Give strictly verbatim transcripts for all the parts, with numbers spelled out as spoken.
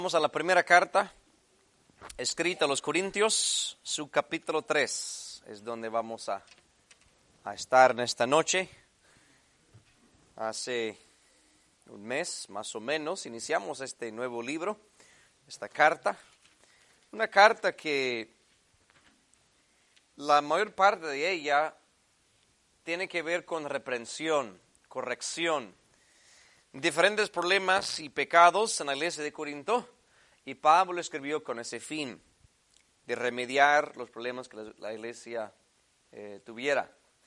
Vamos a la primera carta escrita a los Corintios, su capítulo tres, es donde vamos a, a estar en esta noche. Hace un mes, más o menos, iniciamos este nuevo libro, esta carta. Una carta que la mayor parte de ella tiene que ver con reprensión, corrección, diferentes problemas y pecados en la iglesia de Corinto, y Pablo escribió con ese fin de remediar los problemas que la, la iglesia eh, tuviera.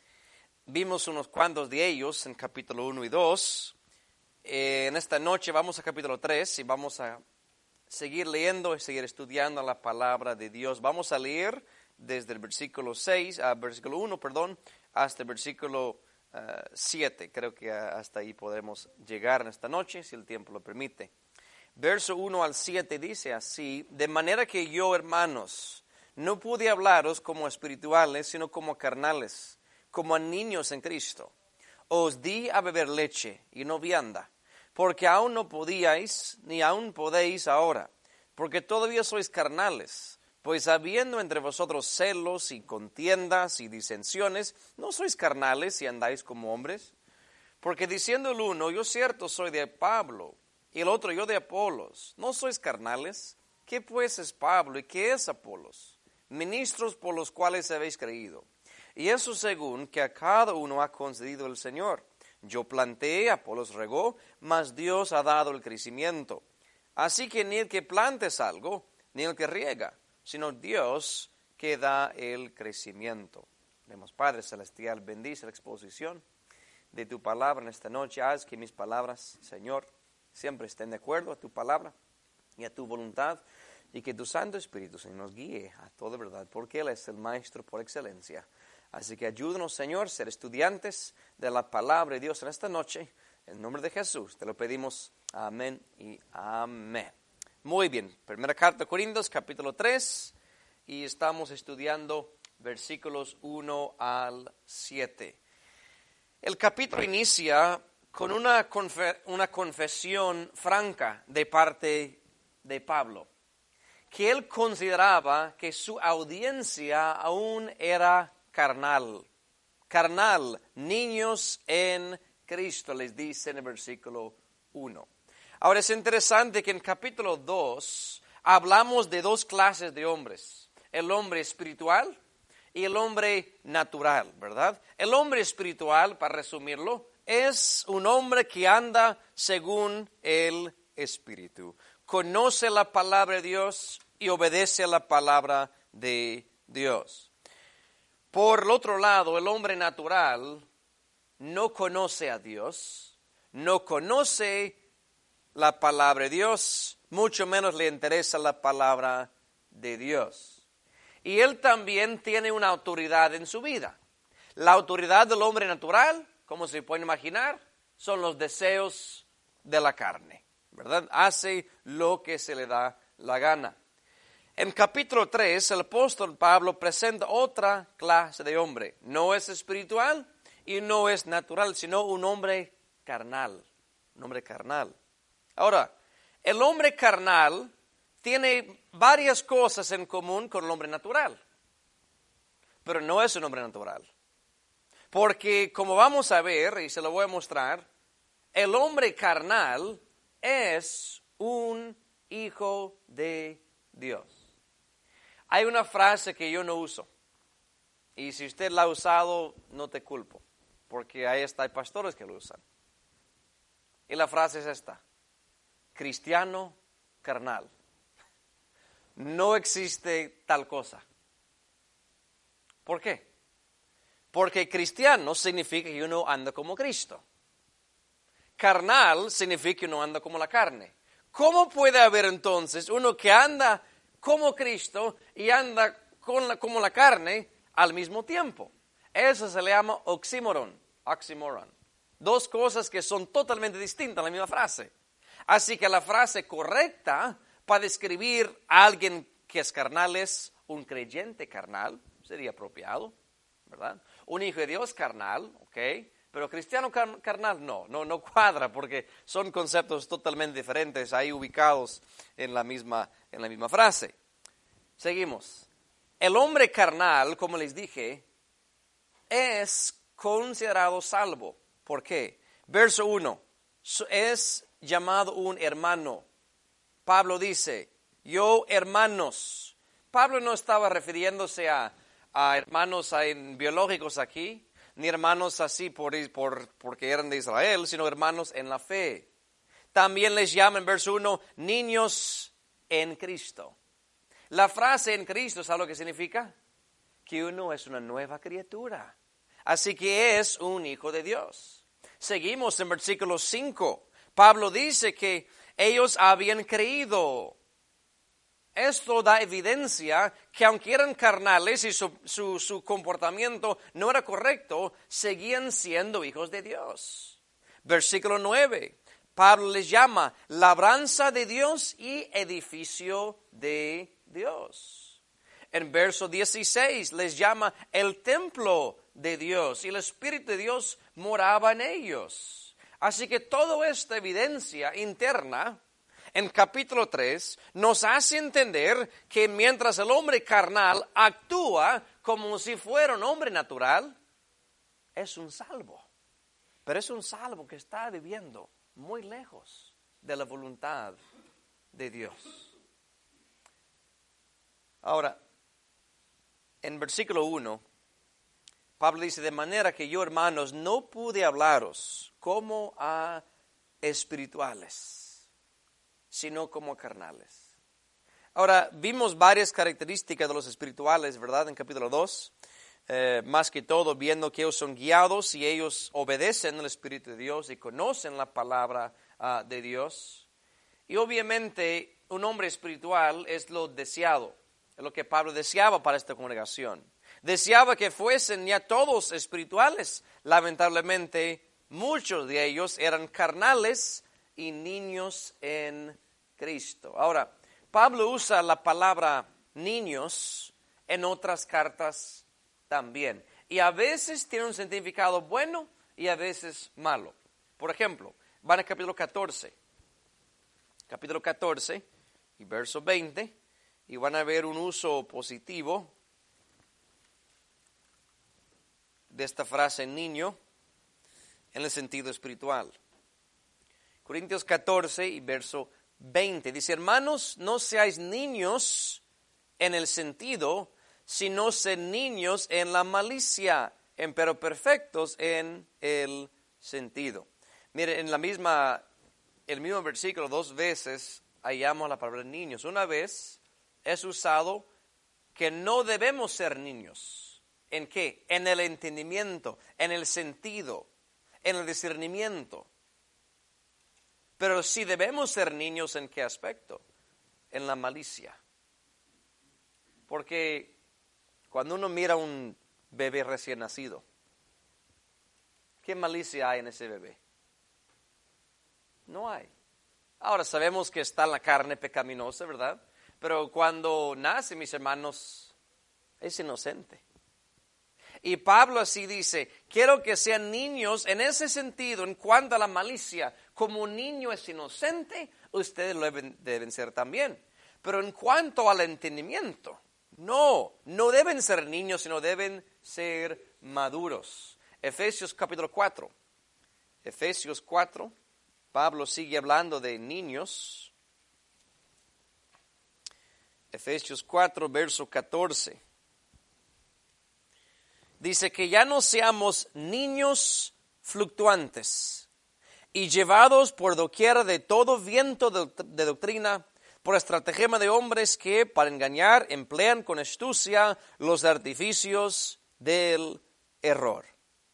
Vimos unos cuantos de ellos en capítulo uno y dos. Eh, en esta noche vamos a capítulo tres y vamos a seguir leyendo y seguir estudiando la palabra de Dios. Vamos a leer desde el versículo seis, a versículo uno, perdón, hasta el versículo siete. Creo que hasta ahí podremos llegar en esta noche, si el tiempo lo permite. Verso uno al siete dice así: de manera que yo, hermanos, no pude hablaros como espirituales, sino como carnales, como a niños en Cristo. Os di a beber leche y no vianda, porque aún no podíais, ni aún podéis ahora, porque todavía sois carnales. Pues habiendo entre vosotros celos y contiendas y disensiones, ¿no sois carnales y andáis como hombres? Porque diciendo el uno, yo cierto soy de Pablo, y el otro yo de Apolos, ¿no sois carnales? ¿Qué pues es Pablo y qué es Apolos? Ministros por los cuales habéis creído. Y eso según que a cada uno ha concedido el Señor. Yo planté, Apolos regó, mas Dios ha dado el crecimiento. Así que ni el que plante es algo, ni el que riega, sino Dios que da el crecimiento. Vemos, Padre Celestial, bendice la exposición de tu palabra en esta noche. Haz que mis palabras, Señor, siempre estén de acuerdo a tu palabra y a tu voluntad, y que tu Santo Espíritu, Señor, nos guíe a toda verdad, porque Él es el Maestro por excelencia. Así que ayúdanos, Señor, ser estudiantes de la palabra de Dios en esta noche. En el nombre de Jesús te lo pedimos. Amén y amén. Muy bien, primera carta a Corintios, capítulo tres, y estamos estudiando versículos uno al siete. El capítulo inicia con una, confe- una confesión franca de parte de Pablo, que él consideraba que su audiencia aún era carnal, carnal, niños en Cristo, les dice en el versículo uno. Ahora es interesante que en capítulo dos hablamos de dos clases de hombres, el hombre espiritual y el hombre natural, ¿verdad? El hombre espiritual, para resumirlo, es un hombre que anda según el Espíritu, conoce la palabra de Dios y obedece a la palabra de Dios. Por el otro lado, el hombre natural no conoce a Dios, no conoce la palabra de Dios, mucho menos le interesa la palabra de Dios. Y él también tiene una autoridad en su vida. La autoridad del hombre natural, como se puede imaginar, son los deseos de la carne, ¿verdad? Hace lo que se le da la gana. En capítulo tres, el apóstol Pablo presenta otra clase de hombre. No es espiritual y no es natural, sino un hombre carnal, un hombre carnal. Ahora, el hombre carnal tiene varias cosas en común con el hombre natural, pero no es un hombre natural. Porque, como vamos a ver, y se lo voy a mostrar, el hombre carnal es un hijo de Dios. Hay una frase que yo no uso, y si usted la ha usado, no te culpo, porque ahí está, hay pastores que lo usan. Y la frase es esta: cristiano carnal. No existe tal cosa. ¿Por qué? Porque cristiano significa que uno anda como Cristo. Carnal significa que uno anda como la carne. ¿Cómo puede haber entonces uno que anda como Cristo y anda con la, como la carne al mismo tiempo? Eso se le llama oxímoron, oxímoron. Dos cosas que son totalmente distintas en la misma frase. Así que la frase correcta para describir a alguien que es carnal es un creyente carnal, sería apropiado, ¿verdad? Un hijo de Dios carnal, ¿ok? pero cristiano car- carnal no, no, no cuadra porque son conceptos totalmente diferentes ahí ubicados en la misma, en la misma frase. Seguimos. El hombre carnal, como les dije, es considerado salvo. ¿Por qué? Verso uno, es llamado un hermano. Pablo dice, yo hermanos. Pablo no estaba refiriéndose a, a hermanos en, biológicos aquí, ni hermanos así por, por, porque eran de Israel, sino hermanos en la fe. También les llama en verso uno, niños en Cristo. La frase en Cristo, ¿sabe lo que significa? Que uno es una nueva criatura. Así que es un hijo de Dios. Seguimos en versículo cinco. Pablo dice que ellos habían creído. Esto da evidencia que aunque eran carnales y su, su, su comportamiento no era correcto, seguían siendo hijos de Dios. Versículo nueve. Pablo les llama labranza de Dios y edificio de Dios. En verso dieciséis les llama el templo de Dios y el Espíritu de Dios moraba en ellos. Así que toda esta evidencia interna en capítulo tres nos hace entender que mientras el hombre carnal actúa como si fuera un hombre natural, es un salvo. Pero es un salvo que está viviendo muy lejos de la voluntad de Dios. Ahora, en versículo uno, Pablo dice, de manera que yo, hermanos, no pude hablaros como a espirituales, sino como carnales. Ahora, vimos varias características de los espirituales, ¿verdad? En capítulo dos, eh, más que todo viendo que ellos son guiados y ellos obedecen al Espíritu de Dios y conocen la palabra uh, de Dios. Y obviamente un hombre espiritual es lo deseado, es lo que Pablo deseaba para esta congregación. Deseaba que fuesen ya todos espirituales. Lamentablemente, muchos de ellos eran carnales y niños en Cristo. Ahora, Pablo usa la palabra niños en otras cartas también. Y a veces tiene un significado bueno y a veces malo. Por ejemplo, van al capítulo catorce. Capítulo catorce y verso veinte. Y van a ver un uso positivo de esta frase niño en el sentido espiritual. Corintios catorce y verso veinte dice, hermanos, no seáis niños en el sentido, sino sed niños en la malicia, pero perfectos en el sentido. Mire, en la misma, el mismo versículo dos veces hallamos la palabra niños. Una vez es usado que no debemos ser niños. ¿En qué? En el entendimiento, en el sentido, en el discernimiento. Pero sí debemos ser niños, ¿en qué aspecto? En la malicia. Porque cuando uno mira a un bebé recién nacido, ¿qué malicia hay en ese bebé? No hay. Ahora sabemos que está en la carne pecaminosa, ¿verdad? Pero cuando nace, mis hermanos, es inocente. Y Pablo así dice, quiero que sean niños en ese sentido, en cuanto a la malicia. Como un niño es inocente, ustedes lo deben, deben ser también. Pero en cuanto al entendimiento, no, no deben ser niños, sino deben ser maduros. Efesios capítulo cuatro. Efesios cuatro, Pablo sigue hablando de niños. Efesios cuatro, verso catorce. Dice que ya no seamos niños fluctuantes y llevados por doquiera de todo viento de, de doctrina, por estratagema de hombres que para engañar emplean con astucia los artificios del error.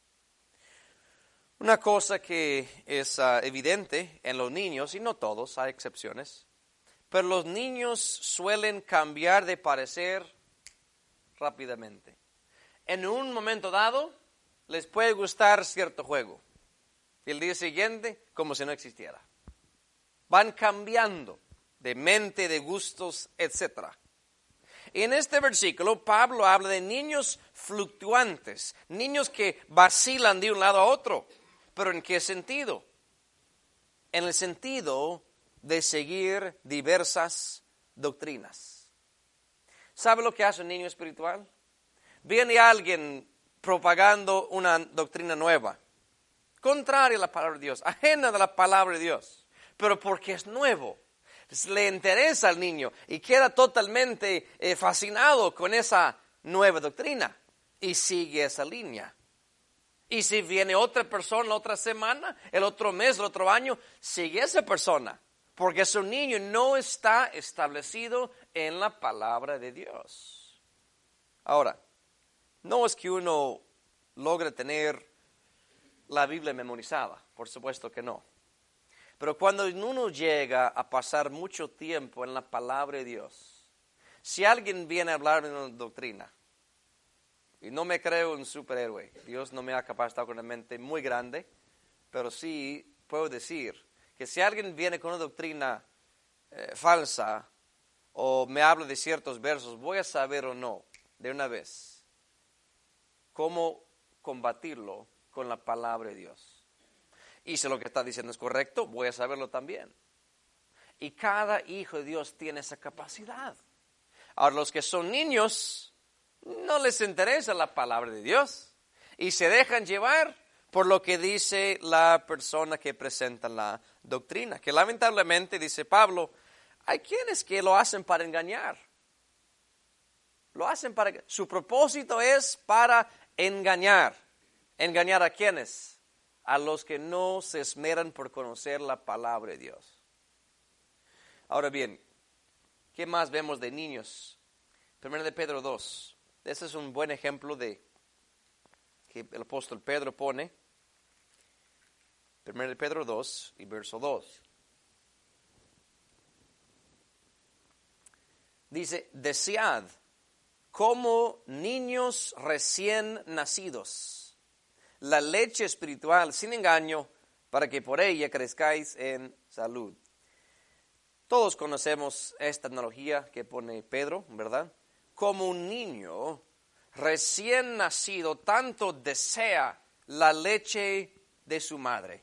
Una cosa que es uh, evidente en los niños, y no todos, hay excepciones, pero los niños suelen cambiar de parecer rápidamente. En un momento dado, les puede gustar cierto juego. Y el día siguiente, como si no existiera. Van cambiando de mente, de gustos, etcétera. En este versículo, Pablo habla de niños fluctuantes, niños que vacilan de un lado a otro. ¿Pero en qué sentido? En el sentido de seguir diversas doctrinas. ¿Sabe lo que hace un niño espiritual? Viene alguien propagando una doctrina nueva, contraria a la palabra de Dios, ajena de la palabra de Dios, pero porque es nuevo. Le interesa al niño y queda totalmente eh, fascinado con esa nueva doctrina y sigue esa línea. Y si viene otra persona la otra semana, el otro mes, el otro año, sigue esa persona, porque su niño no está establecido en la palabra de Dios. Ahora, no es que uno logre tener la Biblia memorizada, por supuesto que no. Pero cuando uno llega a pasar mucho tiempo en la palabra de Dios, si alguien viene a hablar de una doctrina, y no me creo un superhéroe, Dios no me ha capacitado con una mente muy grande, pero sí puedo decir que si alguien viene con una doctrina eh, falsa o me habla de ciertos versos, voy a saber o no de una vez cómo combatirlo con la palabra de Dios. Y si lo que está diciendo es correcto, voy a saberlo también. Y cada hijo de Dios tiene esa capacidad. Ahora, los que son niños, no les interesa la palabra de Dios. Y se dejan llevar por lo que dice la persona que presenta la doctrina. Que lamentablemente, dice Pablo, hay quienes que lo hacen para engañar. Lo hacen para... Su propósito es para engañar. ¿Engañar a quiénes? A los que no se esmeran por conocer la palabra de Dios. Ahora bien, ¿qué más vemos de niños? Primero de Pedro dos. Ese es un buen ejemplo de que el apóstol Pedro pone. Primero de Pedro dos y verso dos. Dice, desead como niños recién nacidos la leche espiritual sin engaño, para que por ella crezcáis en salud. Todos conocemos esta analogía que pone Pedro, ¿verdad? Como un niño recién nacido tanto desea la leche de su madre.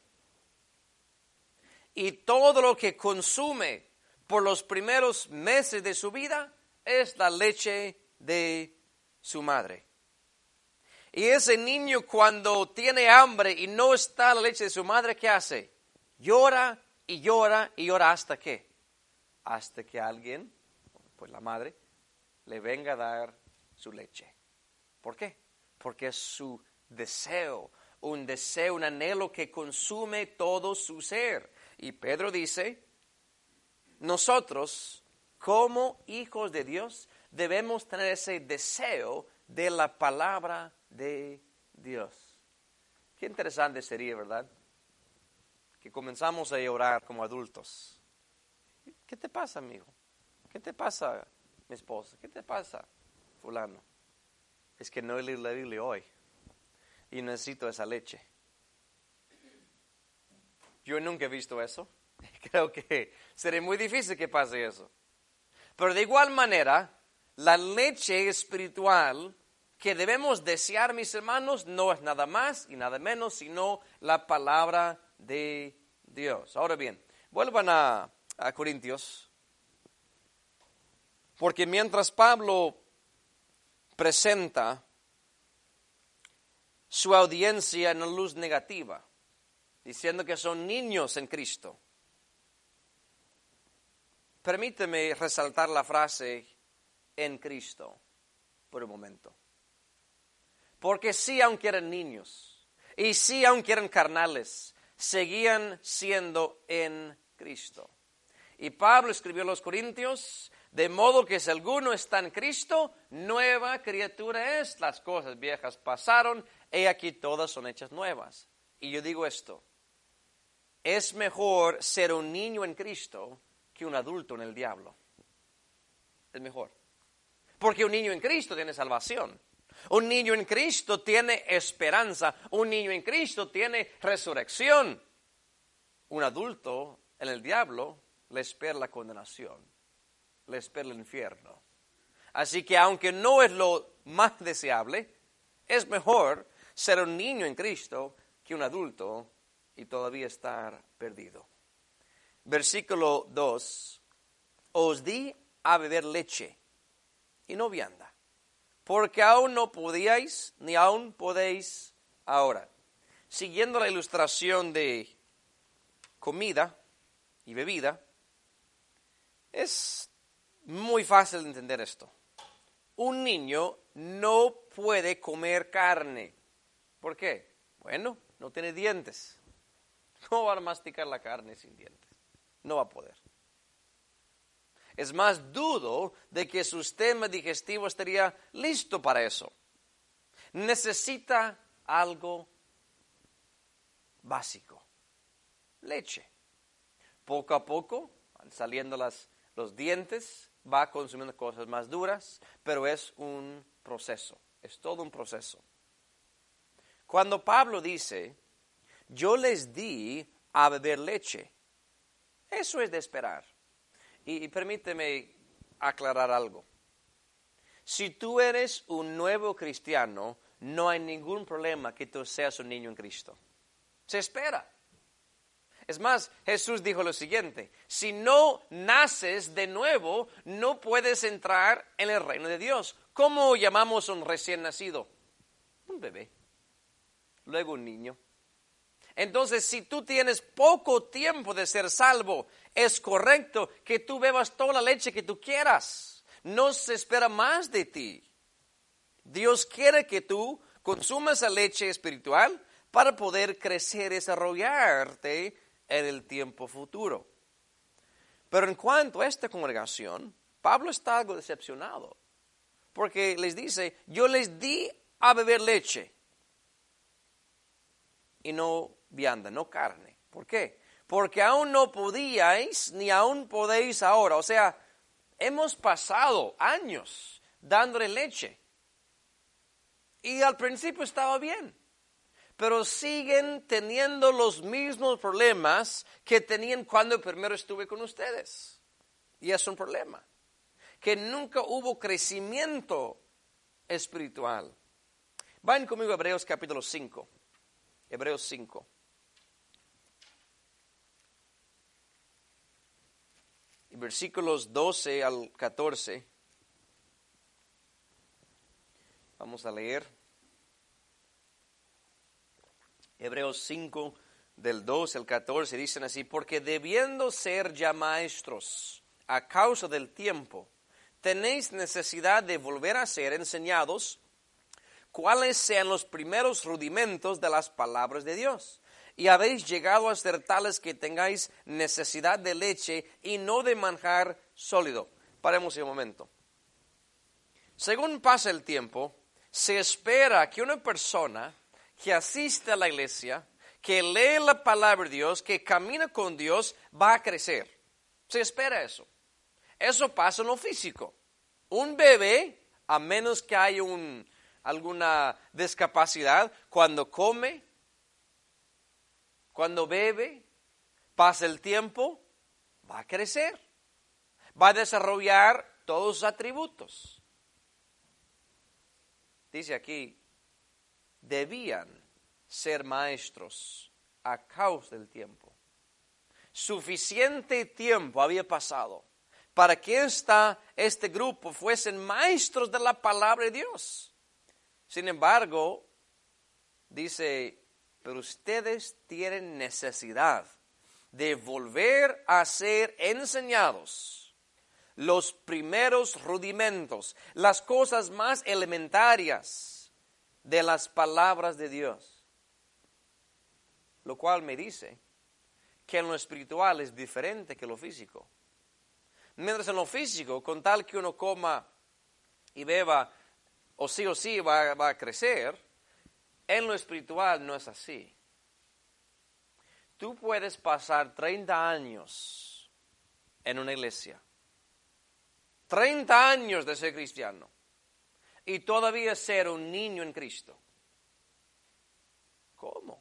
Y todo lo que consume por los primeros meses de su vida es la leche de su madre. Y ese niño cuando tiene hambre y no está la leche de su madre, ¿qué hace? Llora y llora y llora hasta qué? Hasta que alguien, pues la madre, le venga a dar su leche. ¿Por qué? Porque es su deseo, un deseo, un anhelo que consume todo su ser. Y Pedro dice, nosotros como hijos de Dios debemos tener ese deseo de la palabra de Dios. Qué interesante sería, ¿verdad? Que comenzamos a llorar como adultos. ¿Qué te pasa, amigo? ¿Qué te pasa, mi esposa? ¿Qué te pasa, fulano? Es que no he leído la Biblia hoy y necesito esa leche. Yo nunca he visto eso. Creo que sería muy difícil que pase eso. Pero de igual manera, la leche espiritual que debemos desear, mis hermanos, no es nada más y nada menos, sino la palabra de Dios. Ahora bien, vuelvan a, a Corintios, porque mientras Pablo presenta su audiencia en la luz negativa, diciendo que son niños en Cristo, permíteme resaltar la frase en Cristo por un momento. Porque sí, aunque eran niños, y sí, aunque eran carnales, seguían siendo en Cristo. Y Pablo escribió a los Corintios, de modo que si alguno está en Cristo, nueva criatura es. Las cosas viejas pasaron, he aquí todas son hechas nuevas. Y yo digo esto, es mejor ser un niño en Cristo que un adulto en el diablo. Es mejor. Porque un niño en Cristo tiene salvación. Un niño en Cristo tiene esperanza. Un niño en Cristo tiene resurrección. Un adulto en el diablo le espera la condenación. Le espera el infierno. Así que aunque no es lo más deseable, es mejor ser un niño en Cristo que un adulto y todavía estar perdido. Versículo dos. Os di a beber leche y no vianda, porque aún no podíais ni aún podéis ahora. Siguiendo la ilustración de comida y bebida, es muy fácil de entender esto. Un niño no puede comer carne. ¿Por qué? Bueno, no tiene dientes. ¿Cómo va a masticar la carne sin dientes? No va a poder. Es más, dudo de que su sistema digestivo estaría listo para eso. Necesita algo básico. Leche. Poco a poco, van saliendo las, los dientes, va consumiendo cosas más duras, pero es un proceso, es todo un proceso. Cuando Pablo dice, yo les di a beber leche, eso es de esperar. Y, y permíteme aclarar algo. Si tú eres un nuevo cristiano, no hay ningún problema que tú seas un niño en Cristo. Se espera. Es más, Jesús dijo lo siguiente, si no naces de nuevo, no puedes entrar en el reino de Dios. ¿Cómo llamamos a un recién nacido? Un bebé, luego un niño. Entonces, si tú tienes poco tiempo de ser salvo, es correcto que tú bebas toda la leche que tú quieras. No se espera más de ti. Dios quiere que tú consumas la leche espiritual para poder crecer y desarrollarte en el tiempo futuro. Pero en cuanto a esta congregación, Pablo está algo decepcionado, porque les dice, yo les di a beber leche y no vianda, no carne. ¿Por qué? Porque aún no podíais ni aún podéis ahora. O sea, hemos pasado años dándole leche y al principio estaba bien. Pero siguen teniendo los mismos problemas que tenían cuando primero estuve con ustedes. Y es un problema. Que nunca hubo crecimiento espiritual. Vayan conmigo a Hebreos capítulo cinco. Hebreos cinco. Y versículos doce al catorce. Vamos a leer. Hebreos cinco, del doce al catorce, dicen así, porque debiendo ser ya maestros a causa del tiempo, tenéis necesidad de volver a ser enseñados cuáles sean los primeros rudimentos de las palabras de Dios. Y habéis llegado a ser tales que tengáis necesidad de leche y no de manjar sólido. Paremos un momento. Según pasa el tiempo, se espera que una persona que asiste a la iglesia, que lee la palabra de Dios, que camina con Dios, va a crecer. Se espera eso. Eso pasa en lo físico. Un bebé, a menos que haya un, alguna discapacidad, cuando come, cuando bebe, pasa el tiempo, va a crecer. Va a desarrollar todos sus atributos. Dice aquí, debían ser maestros a causa del tiempo. Suficiente tiempo había pasado para que esta, este grupo fuesen maestros de la palabra de Dios. Sin embargo, dice, pero ustedes tienen necesidad de volver a ser enseñados los primeros rudimentos, las cosas más elementarias de las palabras de Dios. Lo cual me dice que en lo espiritual es diferente que lo físico. Mientras en lo físico, con tal que uno coma y beba, o sí o sí va, va a crecer, en lo espiritual no es así. Tú puedes pasar treinta años en una iglesia, treinta años de ser cristiano, y todavía ser un niño en Cristo. ¿Cómo?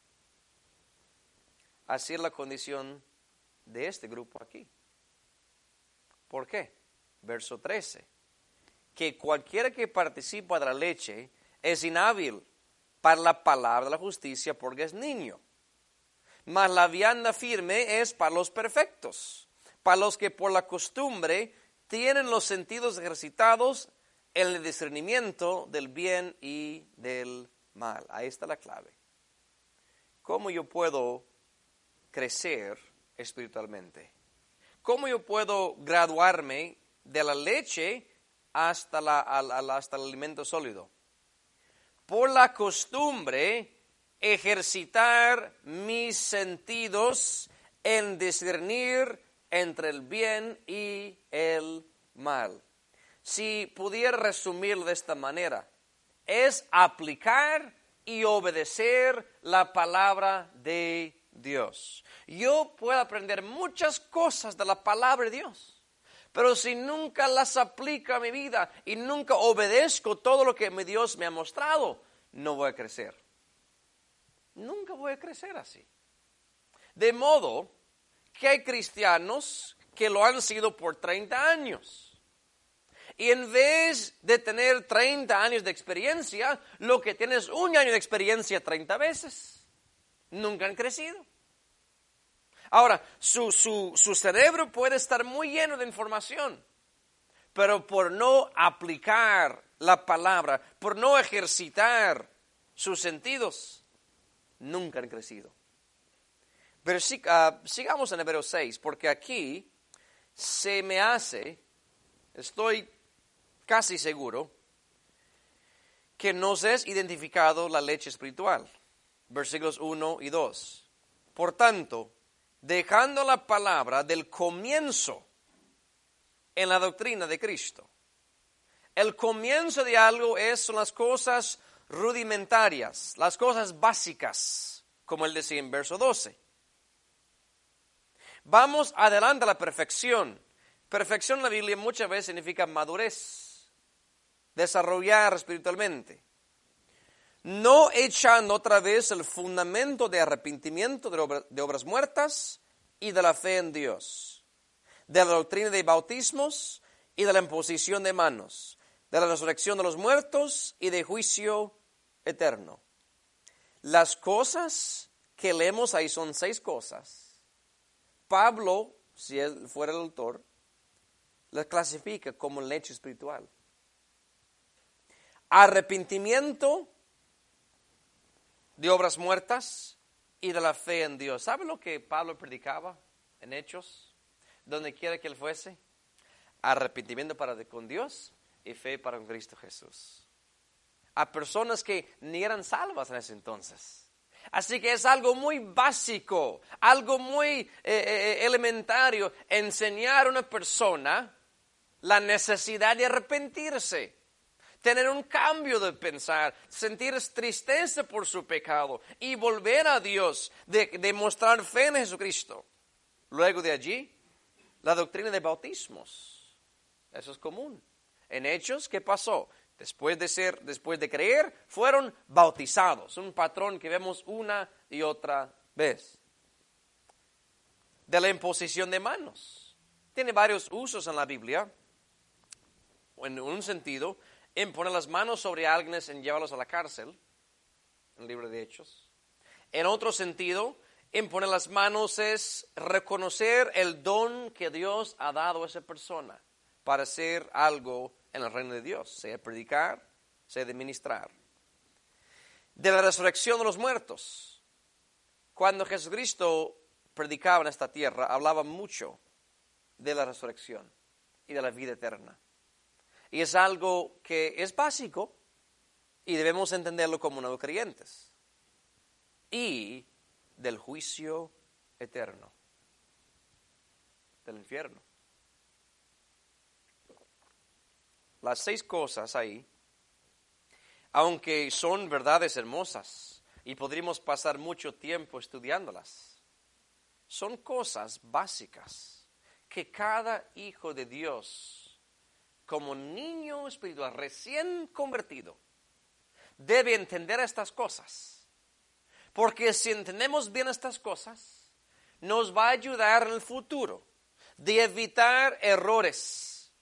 Así es la condición de este grupo aquí. ¿Por qué? Verso trece. que cualquiera que participa de la leche es inhábil para la palabra de la justicia porque es niño. Mas la vianda firme es para los perfectos, para los que por la costumbre tienen los sentidos ejercitados en el discernimiento del bien y del mal. Ahí está la clave. ¿Cómo yo puedo crecer espiritualmente? ¿Cómo yo puedo graduarme de la leche hasta, la, hasta el alimento sólido? Por la costumbre, ejercitar mis sentidos en discernir entre el bien y el mal. Si pudiera resumirlo de esta manera, es aplicar y obedecer la palabra de Dios. Yo puedo aprender muchas cosas de la palabra de Dios, pero si nunca las aplico a mi vida y nunca obedezco todo lo que mi Dios me ha mostrado, no voy a crecer. Nunca voy a crecer así. De modo que hay cristianos que lo han sido por treinta años. Y en vez de tener treinta años de experiencia, lo que tienes es un año de experiencia treinta veces. Nunca han crecido. Ahora, su, su, su cerebro puede estar muy lleno de información, pero por no aplicar la palabra, por no ejercitar sus sentidos, nunca han crecido. Pero sí, uh, sigamos en Hebreos seis, porque aquí se me hace, estoy casi seguro, que nos es identificado la leche espiritual. Versículos uno y dos. Por tanto, dejando la palabra del comienzo en la doctrina de Cristo. El comienzo de algo es, son las cosas rudimentarias, las cosas básicas, como él decía en verso doce. Vamos adelante a la perfección. Perfección en la Biblia muchas veces significa madurez, desarrollar espiritualmente. No echando otra vez el fundamento de arrepentimiento de, obra, de obras muertas y de la fe en Dios, de la doctrina de bautismos y de la imposición de manos, de la resurrección de los muertos y de juicio eterno. Las cosas que leemos ahí son seis cosas. Pablo, si él fuera el autor, las clasifica como leche espiritual. Arrepentimiento de obras muertas y de la fe en Dios. ¿Sabe lo que Pablo predicaba en Hechos? Donde quiera que él fuese. Arrepentimiento para con Dios y fe para con Cristo Jesús. A personas que ni eran salvas en ese entonces. Así que es algo muy básico, algo muy eh, eh, elementario, enseñar a una persona la necesidad de arrepentirse, tener un cambio de pensar, sentir tristeza por su pecado y volver a Dios, de, de mostrar fe en Jesucristo. Luego de allí, la doctrina de bautismos. Eso es común. En Hechos, ¿qué pasó? Después de ser, después de creer, fueron bautizados. Un patrón que vemos una y otra vez. De la imposición de manos. Tiene varios usos en la Biblia. En un sentido, en poner las manos sobre alguien en llevarlos a la cárcel, en el libro de Hechos. En otro sentido, en poner las manos es reconocer el don que Dios ha dado a esa persona para hacer algo en el reino de Dios, sea predicar, sea de ministrar. De la resurrección de los muertos. Cuando Jesucristo predicaba en esta tierra, hablaba mucho de la resurrección y de la vida eterna. Y es algo que es básico y debemos entenderlo como nuevos creyentes. Y del juicio eterno, del infierno. Las seis cosas ahí, aunque son verdades hermosas y podríamos pasar mucho tiempo estudiándolas, son cosas básicas que cada hijo de Dios, como niño espiritual recién convertido, debe entender estas cosas. Porque si entendemos bien estas cosas, nos va a ayudar en el futuro de evitar errores.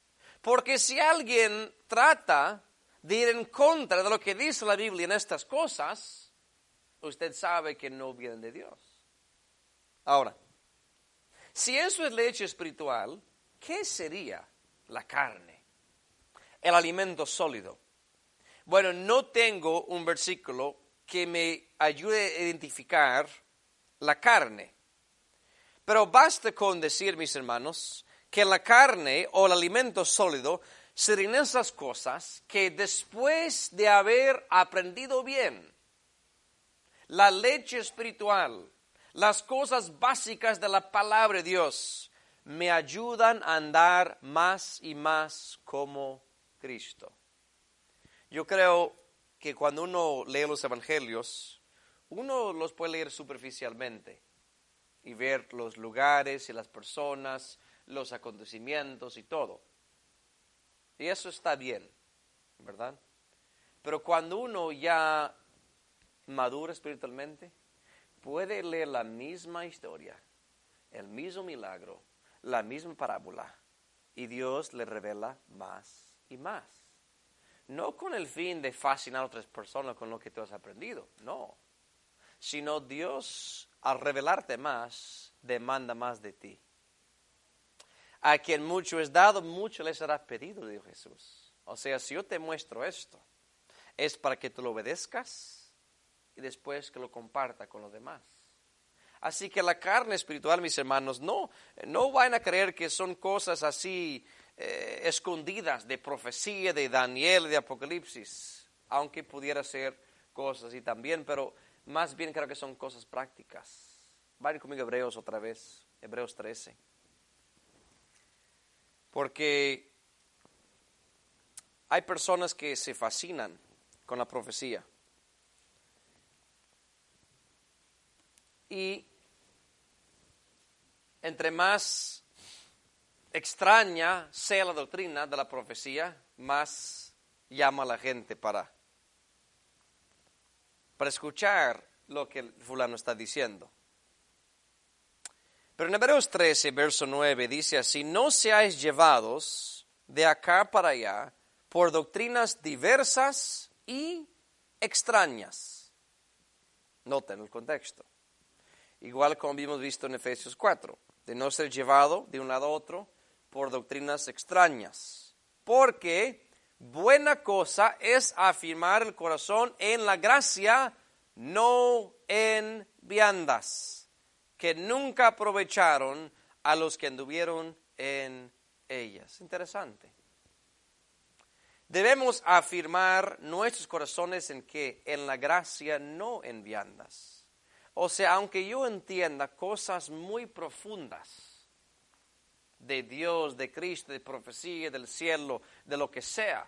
Porque si alguien trata de ir en contra de lo que dice la Biblia en estas cosas, usted sabe que no vienen de Dios. Ahora, si eso es leche espiritual, ¿qué sería la carne? El alimento sólido. Bueno, no tengo un versículo que me ayude a identificar la carne. Pero basta con decir, mis hermanos, que la carne o el alimento sólido serían esas cosas que después de haber aprendido bien la leche espiritual, las cosas básicas de la palabra de Dios, me ayudan a andar más y más como Cristo. Yo creo que cuando uno lee los evangelios, uno los puede leer superficialmente y ver los lugares y las personas, los acontecimientos y todo. Y eso está bien, ¿verdad? Pero cuando uno ya madura espiritualmente, puede leer la misma historia, el mismo milagro, la misma parábola, y Dios le revela más y más. No con el fin de fascinar a otras personas con lo que tú has aprendido, no. Sino Dios, al revelarte más, demanda más de ti. A quien mucho es dado, mucho le será pedido, dijo Jesús. O sea, si yo te muestro esto, es para que tú lo obedezcas y después que lo comparta con los demás. Así que la carne espiritual, mis hermanos, no, no vayan a creer que son cosas así eh, escondidas de profecía, de Daniel, de Apocalipsis, aunque pudiera ser cosas así también, pero más bien creo que son cosas prácticas. Vayan conmigo a Hebreos otra vez, Hebreos trece. Porque hay personas que se fascinan con la profecía. Y entre más extraña sea la doctrina de la profecía, más llama a la gente para, para escuchar lo que el fulano está diciendo. Pero en Hebreos trece, verso nueve, dice así: no seáis llevados de acá para allá por doctrinas diversas y extrañas. Noten el contexto. Igual como hemos visto en Efesios cuatro, de no ser llevado de un lado a otro por doctrinas extrañas. Porque buena cosa es afirmar el corazón en la gracia, no en viandas, que nunca aprovecharon a los que anduvieron en ellas. Interesante. Debemos afirmar nuestros corazones en que en la gracia, no en viandas. O sea, aunque yo entienda cosas muy profundas de Dios, de Cristo, de profecía, del cielo, de lo que sea,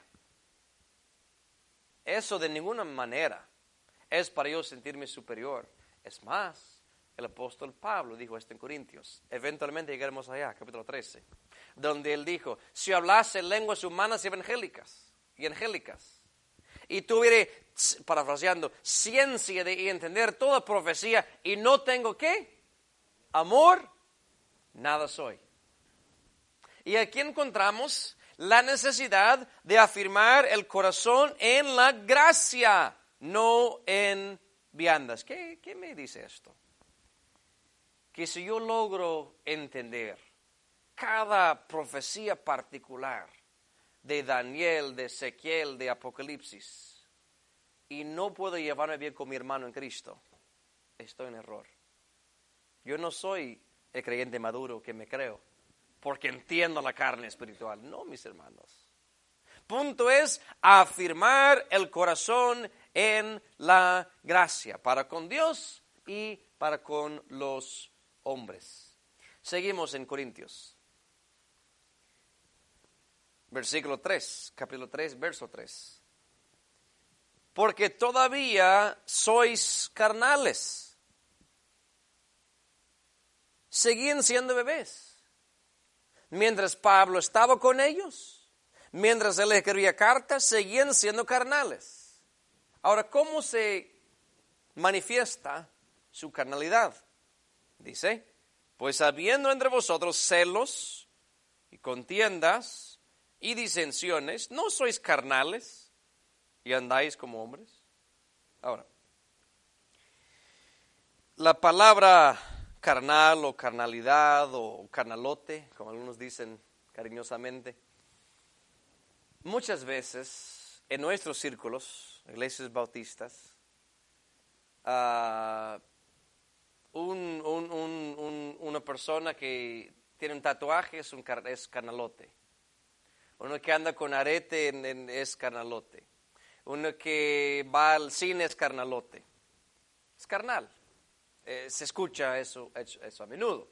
eso de ninguna manera es para yo sentirme superior. Es más, el apóstol Pablo dijo esto en Corintios. Eventualmente llegaremos allá, capítulo trece, donde él dijo: si hablase lenguas humanas y evangélicas, y angélicas, y tuviere, parafraseando, ciencia de entender toda profecía, y no tengo ¿qué? Amor, nada soy. Y aquí encontramos la necesidad de afirmar el corazón en la gracia, no en viandas. ¿Qué, qué me dice esto? Que si yo logro entender cada profecía particular de Daniel, de Ezequiel, de Apocalipsis, y no puedo llevarme bien con mi hermano en Cristo, estoy en error. Yo no soy el creyente maduro que me creo, porque entiendo la carne espiritual. No, mis hermanos. Punto es afirmar el corazón en la gracia, para con Dios y para con los hombres. Seguimos en Corintios. Versículo tres, capítulo tres, verso tres. Porque todavía sois carnales. Seguían siendo bebés. Mientras Pablo estaba con ellos, mientras él escribía cartas, seguían siendo carnales. Ahora, ¿cómo se manifiesta su carnalidad? Dice: pues habiendo entre vosotros celos y contiendas y disensiones, ¿no sois carnales y andáis como hombres? Ahora, la palabra carnal o carnalidad o carnalote, como algunos dicen cariñosamente, muchas veces en nuestros círculos, iglesias bautistas, uh, un, un, un, un, una persona que tiene un tatuaje es, un, es carnalote. Uno que anda con arete en, en, es carnalote. Uno que va al cine es carnalote. Es carnal. Eh, se escucha eso, eso, eso a menudo.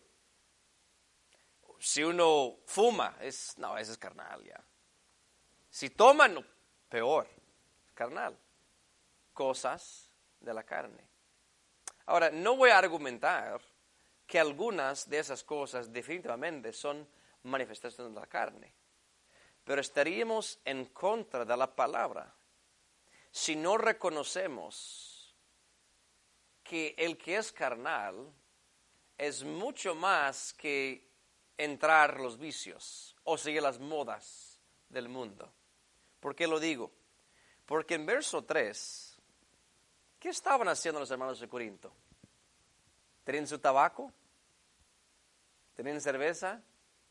Si uno fuma, es no, eso es carnal ya. Si toma, no, peor, es carnal. Cosas de la carne. Ahora, no voy a argumentar que algunas de esas cosas definitivamente son manifestaciones de la carne, pero estaríamos en contra de la palabra si no reconocemos que el que es carnal es mucho más que entrar los vicios o seguir las modas del mundo. ¿Por qué lo digo? Porque en verso tres, ¿qué estaban haciendo los hermanos de Corinto? ¿Tenían su tabaco? ¿Tenían cerveza?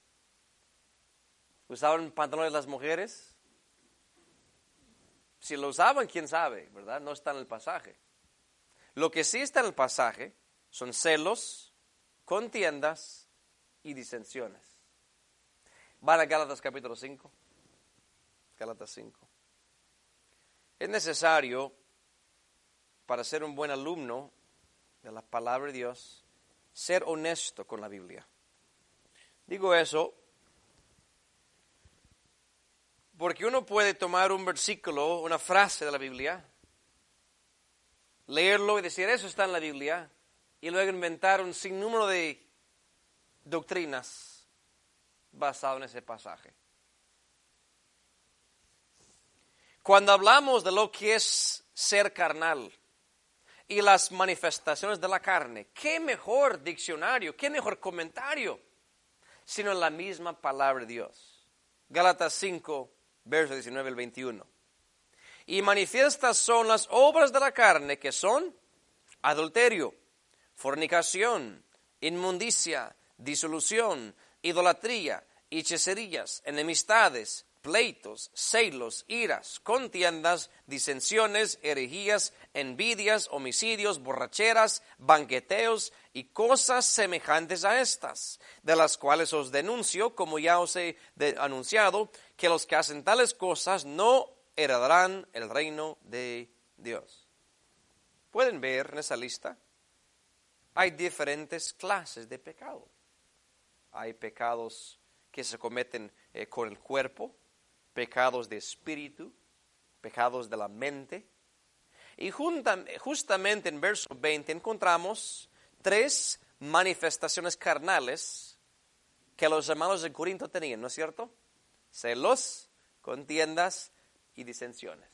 ¿Usaban pantalones las mujeres? Si lo usaban, quién sabe, ¿verdad? No está en el pasaje. Lo que sí está en el pasaje son celos, contiendas y disensiones. Van a Gálatas capítulo cinco. Gálatas cinco. Es necesario, para ser un buen alumno de la palabra de Dios, ser honesto con la Biblia. Digo eso porque uno puede tomar un versículo, una frase de la Biblia, leerlo y decir, eso está en la Biblia, y luego inventar un sinnúmero de doctrinas basadas en ese pasaje. Cuando hablamos de lo que es ser carnal y las manifestaciones de la carne, ¿qué mejor diccionario, qué mejor comentario, sino la misma palabra de Dios? Gálatas cinco, verso diecinueve al veintiuno. Y manifiestas son las obras de la carne, que son adulterio, fornicación, inmundicia, disolución, idolatría, hechicerías, enemistades, pleitos, celos, iras, contiendas, disensiones, herejías, envidias, homicidios, borracheras, banqueteos y cosas semejantes a estas, de las cuales os denuncio, como ya os he de, anunciado, que los que hacen tales cosas no heredarán el reino de Dios. ¿Pueden ver en esa lista? Hay diferentes clases de pecado. Hay pecados que se cometen eh, con el cuerpo, pecados de espíritu, pecados de la mente. Y junta, justamente en verso veinte encontramos tres manifestaciones carnales que los hermanos de Corinto tenían, ¿no es cierto? Celos, contiendas y disensiones.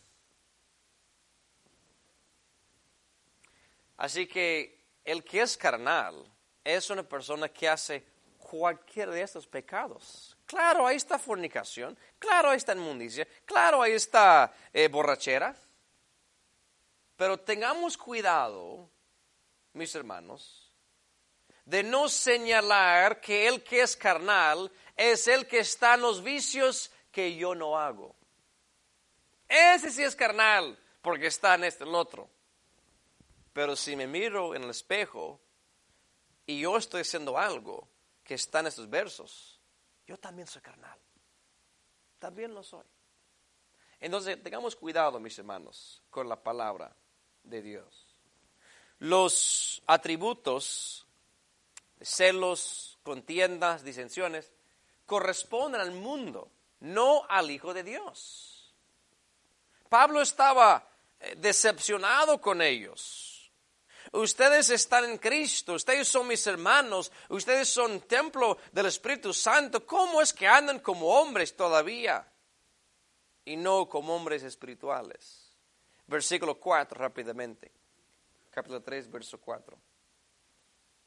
Así que el que es carnal es una persona que hace cualquiera de estos pecados. Claro, ahí está fornicación, claro, ahí está inmundicia, claro, ahí está eh, borrachera. Pero tengamos cuidado, mis hermanos, de no señalar que el que es carnal es el que está en los vicios que yo no hago. Ese sí es carnal, porque está en este, en el otro. Pero si me miro en el espejo y yo estoy haciendo algo que está en estos versos, yo también soy carnal. También lo soy. Entonces, tengamos cuidado, mis hermanos, con la palabra de Dios. Los atributos, celos, contiendas, disensiones, corresponden al mundo, no al Hijo de Dios. Pablo estaba decepcionado con ellos. Ustedes están en Cristo, ustedes son mis hermanos, ustedes son templo del Espíritu Santo. ¿Cómo es que andan como hombres todavía y no como hombres espirituales? Versículo cuatro, rápidamente. Capítulo tres, verso cuatro.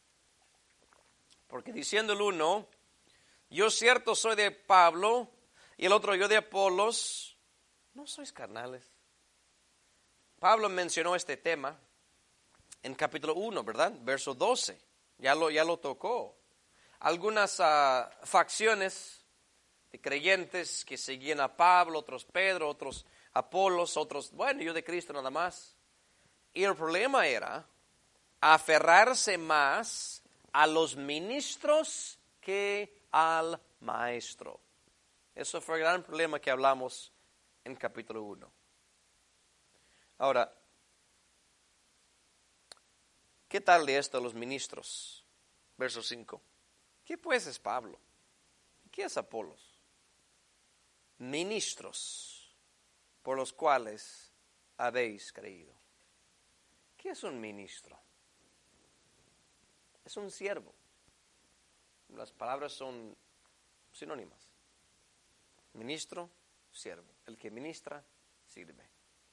Porque diciendo el uno, yo cierto soy de Pablo, Y el otro, yo de Apolos, no sois carnales. Pablo mencionó este tema en capítulo uno, ¿verdad? Verso doce. Ya lo, ya lo tocó. Algunas uh, facciones de creyentes que seguían a Pablo, otros Pedro, otros Apolos, otros, bueno, yo de Cristo nada más. Y el problema era aferrarse más a los ministros que al maestro. Eso fue el gran problema que hablamos en capítulo uno. Ahora, ¿qué tal de esto los ministros? Verso cinco. ¿Qué pues es Pablo? ¿Qué es Apolos? Ministros por los cuales habéis creído. ¿Qué es un ministro? Es un siervo. Las palabras son sinónimas. Ministro, siervo. El que ministra, sirve.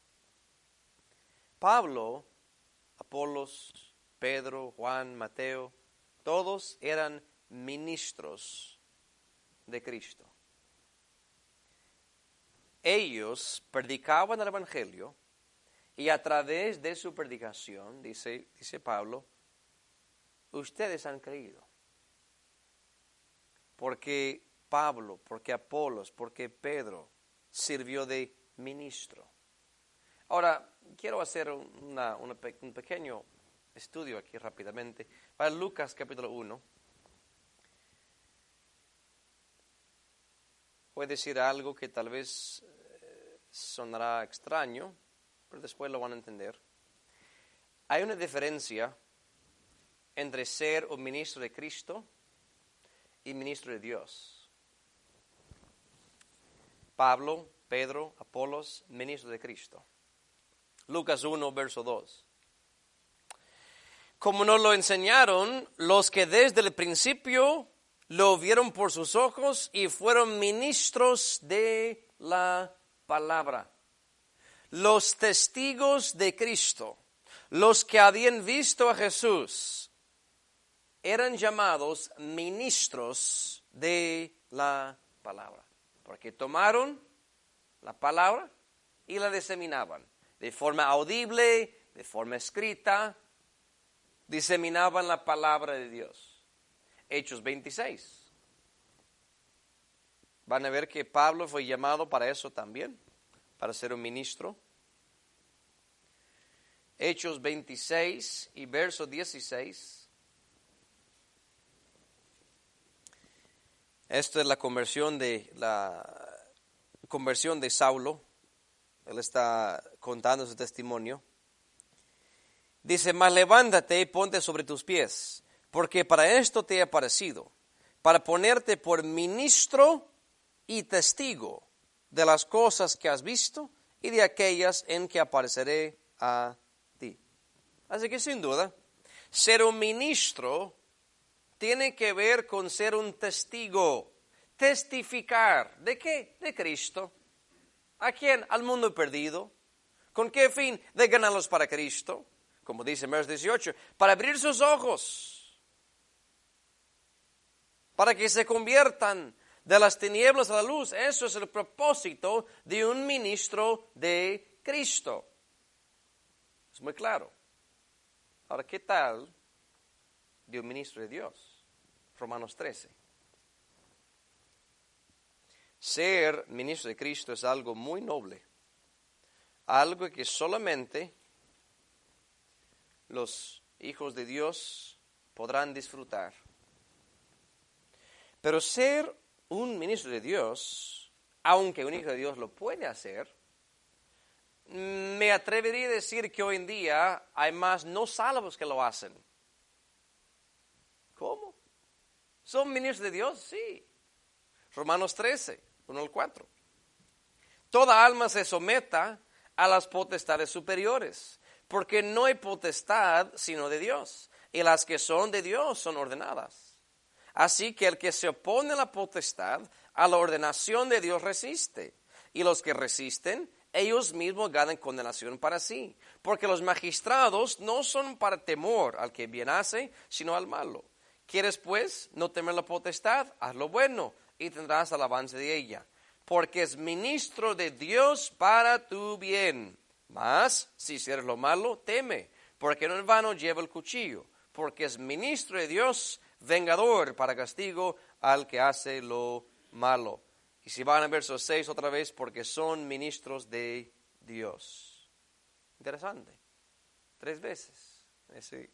Pablo, Apolos, Pedro, Juan, Mateo, todos eran ministros de Cristo. Ellos predicaban el Evangelio y a través de su predicación, dice, dice Pablo, ustedes han creído. Porque Pablo, porque Apolos, porque Pedro sirvió de ministro. Ahora, quiero hacer una, una, un pequeño estudio aquí rápidamente. Para Lucas capítulo uno. Voy a decir algo que tal vez eh, sonará extraño, pero después lo van a entender. Hay una diferencia entre ser un ministro de Cristo y ministro de Dios. Pablo, Pedro, Apolos, ministro de Cristo. Lucas uno, verso dos. Como nos lo enseñaron los que desde el principio lo vieron por sus ojos y fueron ministros de la palabra. Los testigos de Cristo, los que habían visto a Jesús, eran llamados ministros de la palabra. Porque tomaron la palabra y la diseminaban. De forma audible, de forma escrita, diseminaban la palabra de Dios. Hechos veintiséis. Van a ver que Pablo fue llamado para eso también, para ser un ministro. Hechos veintiséis y verso dieciséis. Esto es la conversión de la conversión de Saulo. Él está contando su testimonio. Dice, mas levántate y ponte sobre tus pies, porque para esto te he aparecido, para ponerte por ministro y testigo de las cosas que has visto y de aquellas en que apareceré a ti. Así que sin duda, ser un ministro tiene que ver con ser un testigo, testificar. ¿De qué? De Cristo. ¿A quién? Al mundo perdido. ¿Con qué fin? De ganarlos para Cristo. Como dice en verso dieciocho, para abrir sus ojos, para que se conviertan de las tinieblas a la luz. Eso es el propósito de un ministro de Cristo. Es muy claro. Ahora, ¿qué tal de un ministro de Dios? Romanos trece. Ser ministro de Cristo es algo muy noble, algo que solamente los hijos de Dios podrán disfrutar. Pero ser un ministro de Dios, aunque un hijo de Dios lo puede hacer, me atrevería a decir que hoy en día hay más no salvos que lo hacen. ¿Cómo? ¿Son ministros de Dios? Sí. Romanos trece, uno al cuatro. Toda alma se someta a las potestades superiores, porque no hay potestad sino de Dios, y las que son de Dios son ordenadas. Así que el que se opone a la potestad, a la ordenación de Dios resiste, y los que resisten, ellos mismos ganan condenación para sí, porque los magistrados no son para temor al que bien hace, sino al malo. ¿Quieres pues no temer la potestad? Haz lo bueno, y tendrás alabanza de ella. porque es ministro de Dios para tu bien. Mas, si hicieres lo malo, teme, porque no en vano lleva el cuchillo, porque es ministro de Dios, vengador para castigo al que hace lo malo. Y si van a verso seis otra vez, porque son ministros de Dios. Interesante. Tres veces ese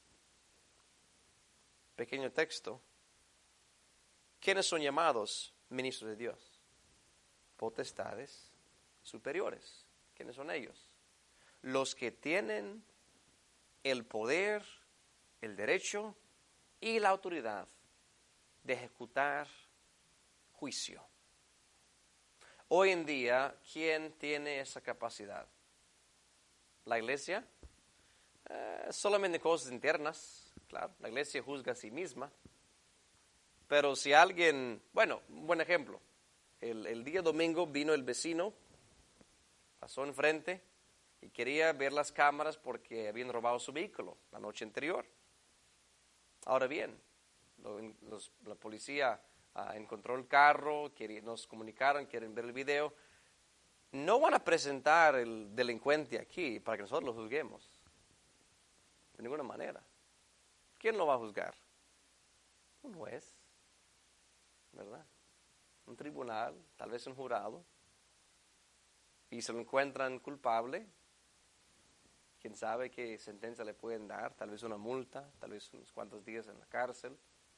pequeño texto. ¿Quiénes son llamados ministros de Dios? Potestades superiores. ¿Quiénes son ellos? Los que tienen el poder, el derecho y la autoridad de ejecutar juicio. Hoy en día, ¿quién tiene esa capacidad? ¿La iglesia? Eh, solamente cosas internas, claro. La iglesia juzga a sí misma. Pero si alguien, bueno, un buen ejemplo. El, el día domingo vino el vecino, pasó enfrente y quería ver las cámaras porque habían robado su vehículo la noche anterior. Ahora bien, lo, los, la policía uh, encontró el carro, quería, nos comunicaron, quieren ver el video. No van a presentar el delincuente aquí para que nosotros lo juzguemos. De ninguna manera. ¿Quién lo va a juzgar? Un juez, ¿verdad? Un tribunal, tal vez un jurado. Y se lo encuentran culpable. Quién sabe qué sentencia le pueden dar, tal vez una multa, tal vez unos cuantos días en la cárcel.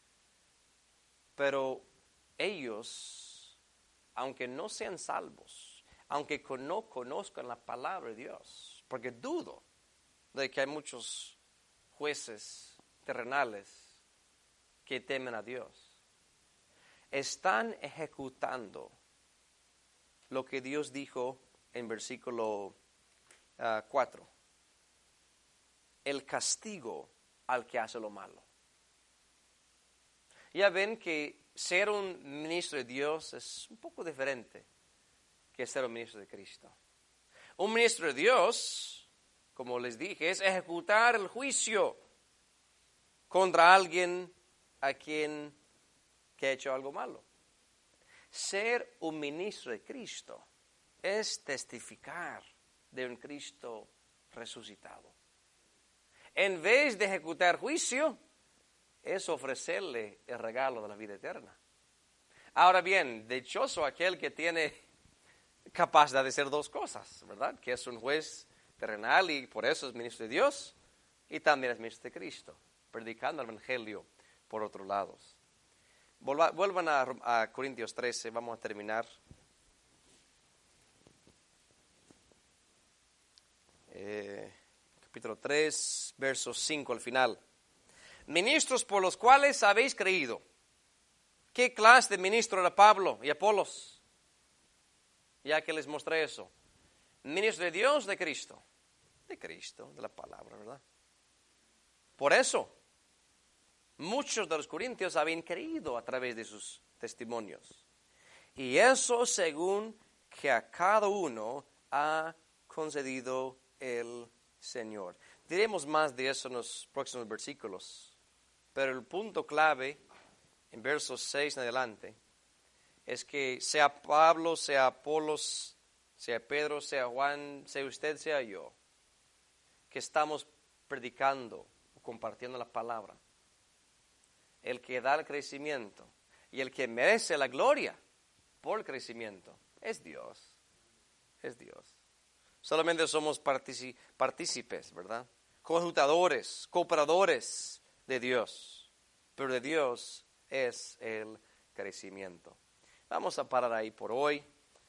Pero ellos, aunque no sean salvos, aunque no conozcan la palabra de Dios, porque dudo de que hay muchos jueces terrenales que temen a Dios, están ejecutando lo que Dios dijo en versículo uh, cuatro. El castigo al que hace lo malo. Ya ven que ser un ministro de Dios es un poco diferente que ser un ministro de Cristo. Un ministro de Dios, como les dije, es ejecutar el juicio contra alguien a quien que ha hecho algo malo. Ser un ministro de Cristo es testificar de un Cristo resucitado. En vez de ejecutar juicio, es ofrecerle el regalo de la vida eterna. Ahora bien, dichoso aquel que tiene capacidad de hacer dos cosas, ¿verdad? Que es un juez terrenal y por eso es ministro de Dios, y también es ministro de Cristo, predicando el evangelio por otros lados. Volva, vuelvan a, a Corintios trece, vamos a terminar. Eh, capítulo tres, verso cinco al final. Ministros por los cuales habéis creído. ¿Qué clase de ministro era Pablo y Apolos? Ya que les mostré eso. Ministro de Dios, de Cristo. De Cristo, de la palabra, ¿verdad? Por eso, muchos de los corintios habían creído a través de sus testimonios. Y eso según que a cada uno ha concedido el Señor. Diremos más de eso en los próximos versículos. Pero el punto clave, en versos seis en adelante, es que sea Pablo, sea Apolos, sea Pedro, sea Juan, sea usted, sea yo, que estamos predicando o compartiendo la palabra. El que da el crecimiento y el que merece la gloria por el crecimiento es Dios. Es Dios. Solamente somos partici- partícipes, ¿verdad? Conjuntadores, cooperadores de Dios. Pero de Dios es el crecimiento. Vamos a parar ahí por hoy.